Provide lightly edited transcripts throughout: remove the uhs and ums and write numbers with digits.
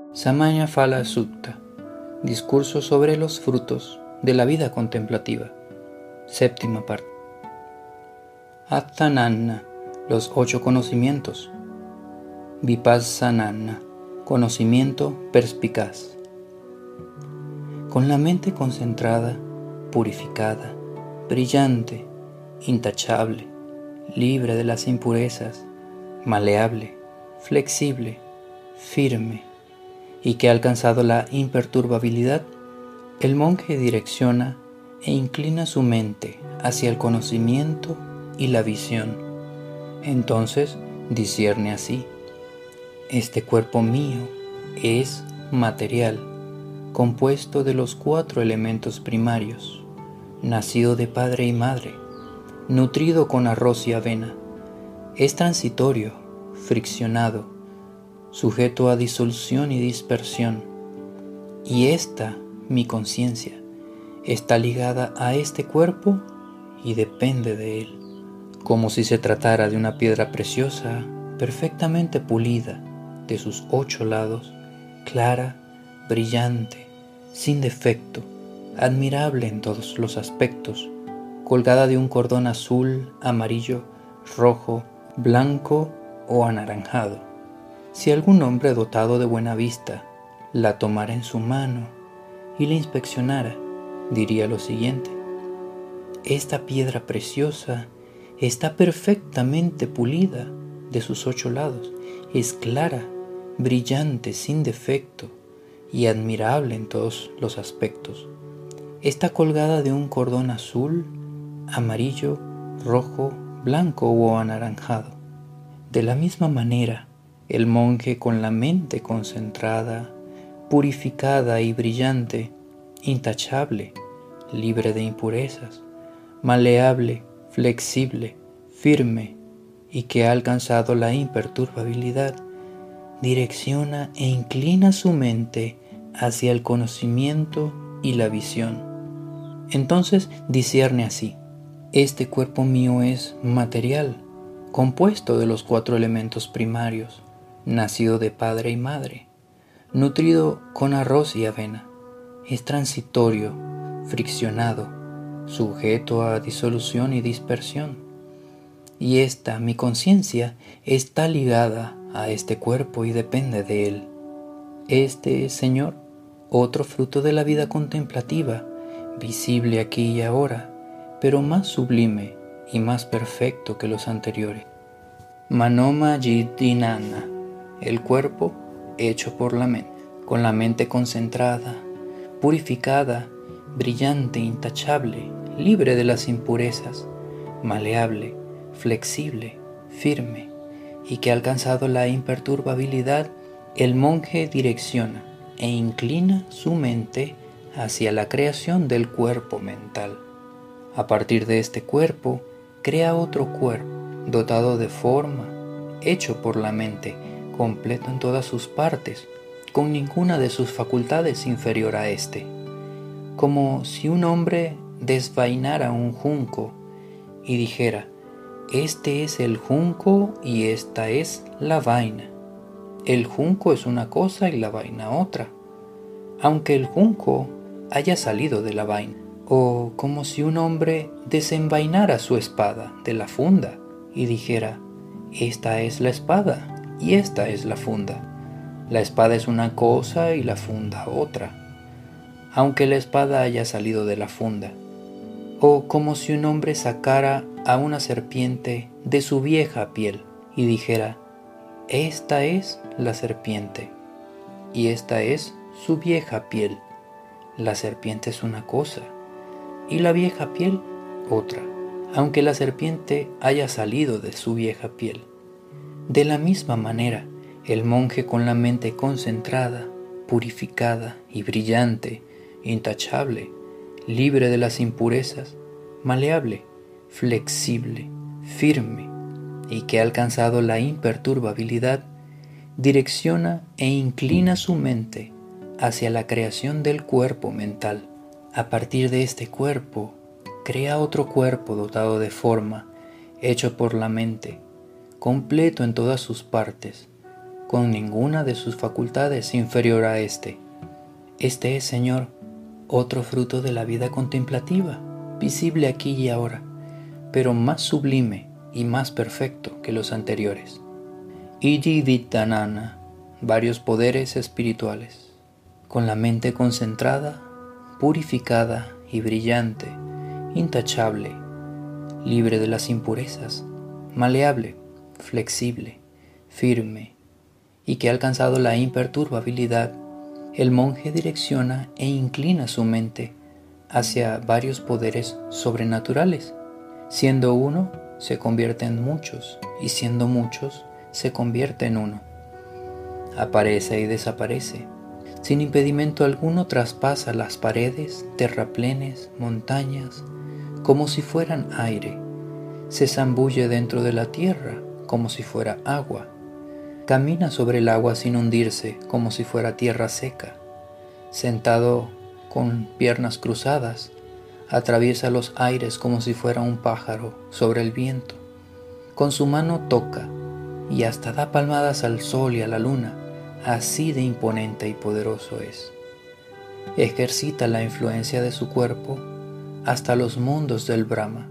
Samanya Phala Sutta, discurso sobre los frutos de la vida contemplativa, séptima parte. Atthānana, los 8 conocimientos. Vipassanana, conocimiento perspicaz. Con la mente concentrada, purificada, brillante, intachable, libre de las impurezas, maleable, flexible, firme, y que ha alcanzado la imperturbabilidad, el monje direcciona e inclina su mente hacia el conocimiento y la visión. Entonces discierne así: este cuerpo mío es material, compuesto de los 4 elementos primarios, nacido de padre y madre, nutrido con arroz y avena, es transitorio, friccionado, sujeto a disolución y dispersión, y esta, mi conciencia, está ligada a este cuerpo y depende de él, como si se tratara de una piedra preciosa, perfectamente pulida, de sus 8 lados, clara, brillante, sin defecto, admirable en todos los aspectos, colgada de un cordón azul, amarillo, rojo, blanco o anaranjado. Si algún hombre dotado de buena vista la tomara en su mano y la inspeccionara, diría lo siguiente: esta piedra preciosa está perfectamente pulida de sus 8 lados, es clara, brillante, sin defecto y admirable en todos los aspectos. Está colgada de un cordón azul, amarillo, rojo, blanco o anaranjado. De la misma manera, el monje con la mente concentrada, purificada y brillante, intachable, libre de impurezas, maleable, flexible, firme y que ha alcanzado la imperturbabilidad, direcciona e inclina su mente hacia el conocimiento y la visión. Entonces discierne así: este cuerpo mío es material, compuesto de los 4 elementos primarios, nacido de padre y madre, nutrido con arroz y avena, es transitorio, friccionado, sujeto a disolución y dispersión, y esta, mi conciencia, está ligada a este cuerpo y depende de él. Este es, Señor, otro fruto de la vida contemplativa, visible aquí y ahora, pero más sublime y más perfecto que los anteriores. Manomayitdhinana, el cuerpo hecho por la mente, con la mente concentrada, purificada, brillante, intachable, libre de las impurezas, maleable, flexible, firme, y que ha alcanzado la imperturbabilidad, el monje direcciona e inclina su mente hacia la creación del cuerpo mental. A partir de este cuerpo, crea otro cuerpo, dotado de forma, hecho por la mente, completo en todas sus partes, con ninguna de sus facultades inferior a este. Como si un hombre desvainara un junco y dijera: este es el junco y esta es la vaina. El junco es una cosa y la vaina otra, aunque el junco haya salido de la vaina. O como si un hombre desenvainara su espada de la funda y dijera: esta es la espada y esta es la funda. La espada es una cosa y la funda otra, aunque la espada haya salido de la funda. O como si un hombre sacara a una serpiente de su vieja piel y dijera: esta es la serpiente y esta es su vieja piel. La serpiente es una cosa y la vieja piel otra, aunque la serpiente haya salido de su vieja piel. De la misma manera, el monje con la mente concentrada, purificada y brillante, intachable, libre de las impurezas, maleable, flexible, firme, y que ha alcanzado la imperturbabilidad, direcciona e inclina su mente hacia la creación del cuerpo mental. A partir de este cuerpo, crea otro cuerpo dotado de forma, hecho por la mente, completo en todas sus partes, con ninguna de sus facultades inferior a éste. Este es, Señor, otro fruto de la vida contemplativa, visible aquí y ahora, pero más sublime y más perfecto que los anteriores. Iji Vidyanana, varios poderes espirituales, con la mente concentrada, purificada y brillante, intachable, libre de las impurezas, maleable, flexible, firme, y que ha alcanzado la imperturbabilidad, el monje direcciona e inclina su mente hacia varios poderes sobrenaturales. Siendo uno, se convierte en muchos, y siendo muchos, se convierte en uno. Aparece y desaparece. Sin impedimento alguno traspasa las paredes, terraplenes, montañas, como si fueran aire. Se zambulle dentro de la tierra, como si fuera agua. Camina sobre el agua sin hundirse, como si fuera tierra seca. Sentado con piernas cruzadas, atraviesa los aires como si fuera un pájaro sobre el viento. Con su mano toca y hasta da palmadas al sol y a la luna, así de imponente y poderoso es. Ejercita la influencia de su cuerpo hasta los mundos del Brahma.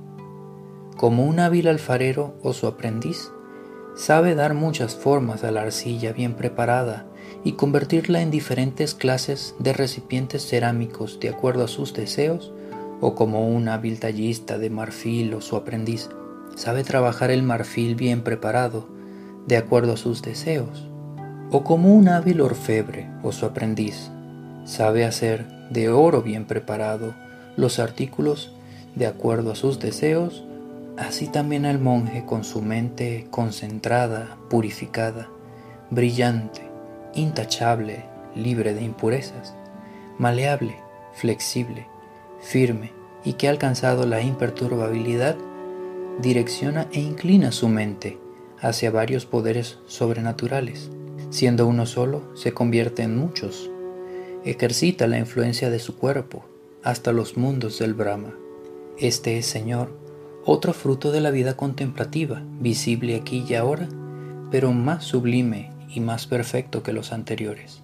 Como un hábil alfarero o su aprendiz, sabe dar muchas formas a la arcilla bien preparada y convertirla en diferentes clases de recipientes cerámicos de acuerdo a sus deseos, o como un hábil tallista de marfil o su aprendiz, sabe trabajar el marfil bien preparado de acuerdo a sus deseos, o como un hábil orfebre o su aprendiz, sabe hacer de oro bien preparado los artículos de acuerdo a sus deseos. Así también el monje, con su mente concentrada, purificada, brillante, intachable, libre de impurezas, maleable, flexible, firme y que ha alcanzado la imperturbabilidad, direcciona e inclina su mente hacia varios poderes sobrenaturales. Siendo uno solo, se convierte en muchos. Ejercita la influencia de su cuerpo hasta los mundos del Brahma. Este es, Señor, otro fruto de la vida contemplativa, visible aquí y ahora, pero más sublime y más perfecto que los anteriores.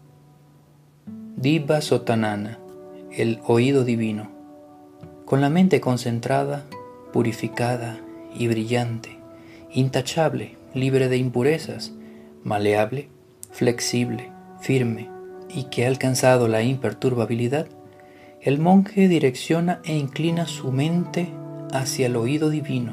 Diva Sotanana, el oído divino. Con la mente concentrada, purificada y brillante, intachable, libre de impurezas, maleable, flexible, firme y que ha alcanzado la imperturbabilidad, el monje direcciona e inclina su mente hacia el oído divino.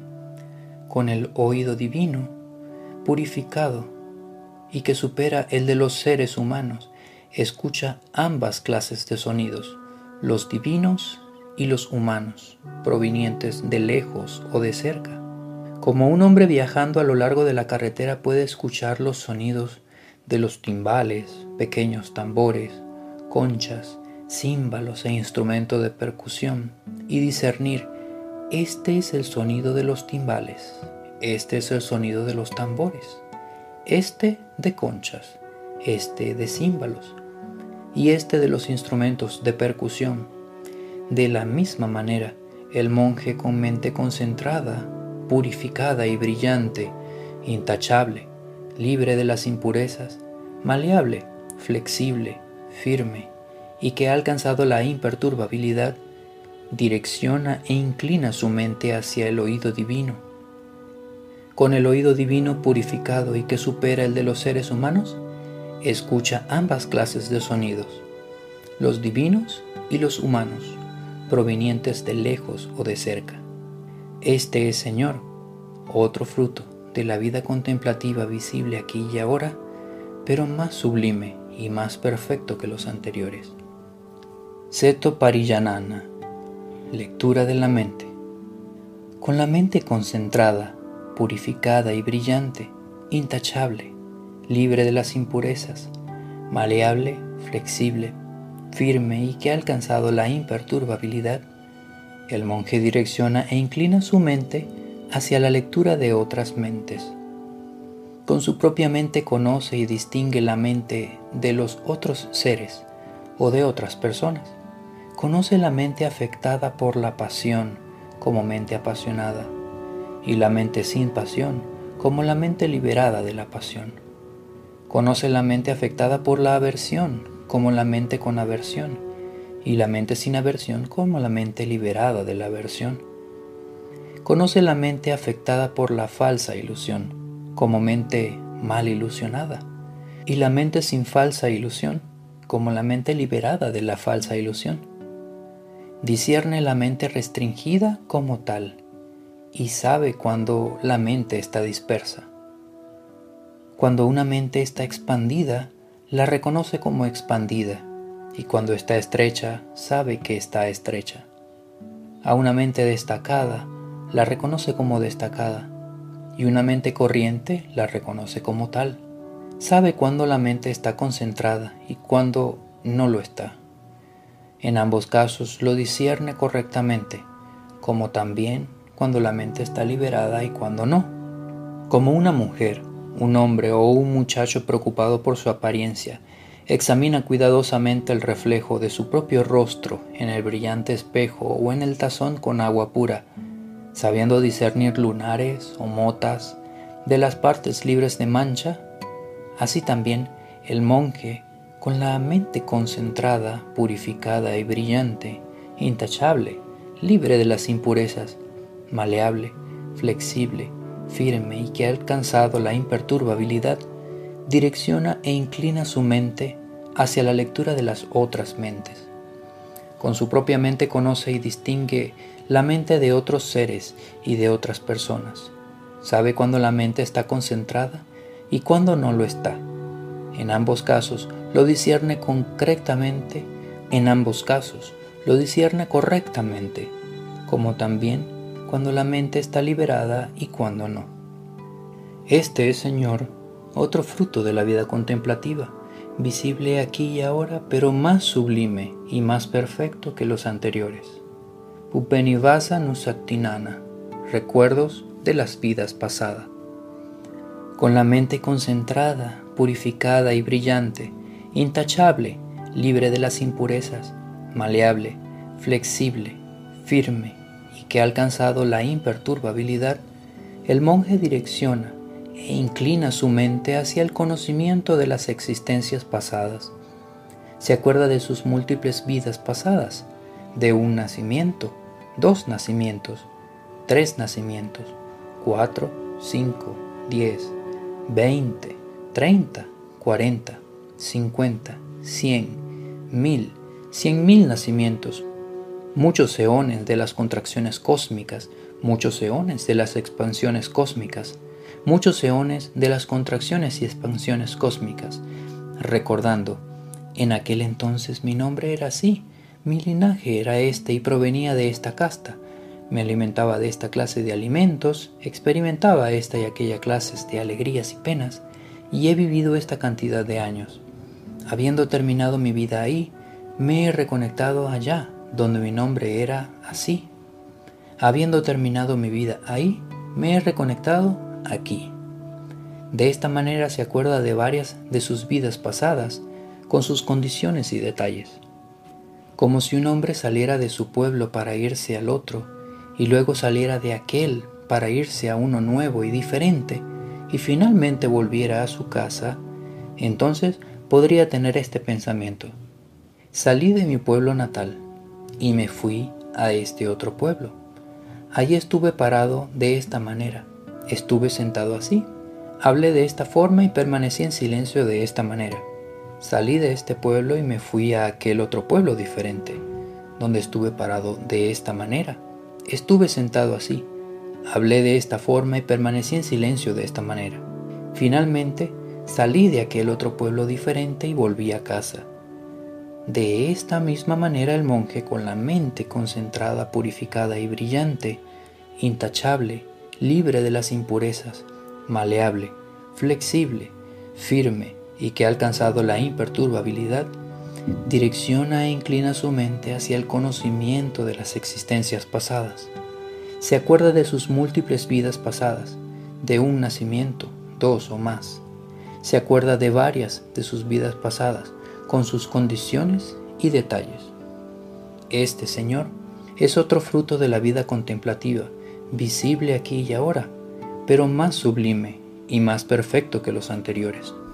Con el oído divino, purificado y que supera el de los seres humanos, escucha ambas clases de sonidos, los divinos y los humanos, provenientes de lejos o de cerca. Como un hombre viajando a lo largo de la carretera puede escuchar los sonidos de los timbales, pequeños tambores, conchas, címbalos e instrumentos de percusión y discernir: este es el sonido de los timbales, este es el sonido de los tambores, este de conchas, este de címbalos y este de los instrumentos de percusión. De la misma manera, el monje con mente concentrada, purificada y brillante, intachable, libre de las impurezas, maleable, flexible, firme y que ha alcanzado la imperturbabilidad, direcciona e inclina su mente hacia el oído divino. Con el oído divino purificado y que supera el de los seres humanos, escucha ambas clases de sonidos, los divinos y los humanos, provenientes de lejos o de cerca. Este es, Señor, otro fruto de la vida contemplativa visible aquí y ahora, pero más sublime y más perfecto que los anteriores. Seto Pariyanana, lectura de la mente. Con la mente concentrada, purificada y brillante, intachable, libre de las impurezas, maleable, flexible, firme y que ha alcanzado la imperturbabilidad, el monje direcciona e inclina su mente hacia la lectura de otras mentes. Con su propia mente conoce y distingue la mente de los otros seres o de otras personas. Conoce la mente afectada por la pasión como mente apasionada y la mente sin pasión como la mente liberada de la pasión. Conoce la mente afectada por la aversión como la mente con aversión, y la mente sin aversión como la mente liberada de la aversión. Conoce la mente afectada por la falsa ilusión como mente mal ilusionada, y la mente sin falsa ilusión como la mente liberada de la falsa ilusión. Discierne la mente restringida como tal, y sabe cuando la mente está dispersa. Cuando una mente está expandida, la reconoce como expandida, y cuando está estrecha, sabe que está estrecha. A una mente destacada, la reconoce como destacada, y una mente corriente la reconoce como tal. Sabe cuando la mente está concentrada y cuando no lo está. En ambos casos lo discierne correctamente, como también cuando la mente está liberada y cuando no. Como una mujer, un hombre o un muchacho preocupado por su apariencia, examina cuidadosamente el reflejo de su propio rostro en el brillante espejo o en el tazón con agua pura, sabiendo discernir lunares o motas de las partes libres de mancha, así también el monje, con la mente concentrada, purificada y brillante, intachable, libre de las impurezas, maleable, flexible, firme y que ha alcanzado la imperturbabilidad, direcciona e inclina su mente hacia la lectura de las otras mentes. Con su propia mente conoce y distingue la mente de otros seres y de otras personas. Sabe cuándo la mente está concentrada y cuándo no lo está. En ambos casos lo discierne correctamente, como también cuando la mente está liberada y cuando no. Este es, Señor, otro fruto de la vida contemplativa, visible aquí y ahora, pero más sublime y más perfecto que los anteriores. Pupenivasa Nusaktinana, recuerdos de las vidas pasadas. Con la mente concentrada, purificada y brillante, intachable, libre de las impurezas, maleable, flexible, firme y que ha alcanzado la imperturbabilidad, el monje direcciona e inclina su mente hacia el conocimiento de las existencias pasadas. Se acuerda de sus múltiples vidas pasadas, de un nacimiento, 2 nacimientos, 3 nacimientos, 4, 5, 10, 20, 30, 40, 50, 100, 1000, 100.000 nacimientos, muchos eones de las contracciones cósmicas, muchos eones de las expansiones cósmicas, muchos eones de las contracciones y expansiones cósmicas, recordando, en aquel entonces mi nombre era así, mi linaje era este y provenía de esta casta, me alimentaba de esta clase de alimentos, experimentaba esta y aquella clases de alegrías y penas, y he vivido esta cantidad de años. Habiendo terminado mi vida ahí, me he reconectado allá, donde mi nombre era así. Habiendo terminado mi vida ahí, me he reconectado aquí. De esta manera se acuerda de varias de sus vidas pasadas, con sus condiciones y detalles. Como si un hombre saliera de su pueblo para irse al otro, y luego saliera de aquel para irse a uno nuevo y diferente, y finalmente volviera a su casa, entonces podría tener este pensamiento: salí de mi pueblo natal y me fui a este otro pueblo. Allí estuve parado de esta manera, estuve sentado así, hablé de esta forma y permanecí en silencio de esta manera. Salí de este pueblo y me fui a aquel otro pueblo diferente, donde estuve parado de esta manera, estuve sentado así, hablé de esta forma y permanecí en silencio de esta manera. Finalmente, salí de aquel otro pueblo diferente y volví a casa. De esta misma manera el monje, con la mente concentrada, purificada y brillante, intachable, libre de las impurezas, maleable, flexible, firme y que ha alcanzado la imperturbabilidad, direcciona e inclina su mente hacia el conocimiento de las existencias pasadas. Se acuerda de sus múltiples vidas pasadas, de un nacimiento, 2 o más. Se acuerda de varias de sus vidas pasadas, con sus condiciones y detalles. Este, Señor, es otro fruto de la vida contemplativa, visible aquí y ahora, pero más sublime y más perfecto que los anteriores.